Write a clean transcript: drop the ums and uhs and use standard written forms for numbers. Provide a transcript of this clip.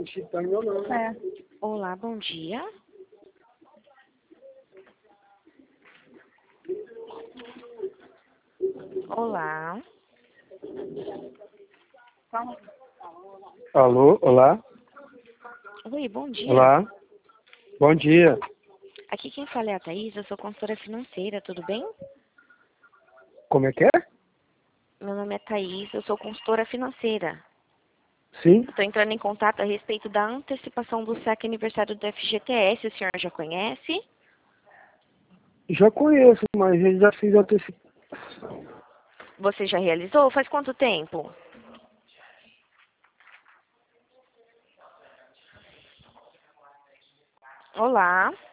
É. Olá, bom dia. Olá. Alô, olá, Oi, bom dia. olá, bom dia. Aqui quem fala é a Thaís, eu sou consultora financeira, tudo bem? Como é que é? Meu nome é Thaís, eu sou consultora financeira. Sim, Estou entrando em contato a respeito da antecipação do saque aniversário do FGTS, o senhor já conhece? já conheço, mas eu já fiz antecipação. Você já realizou? Faz quanto tempo? Olá.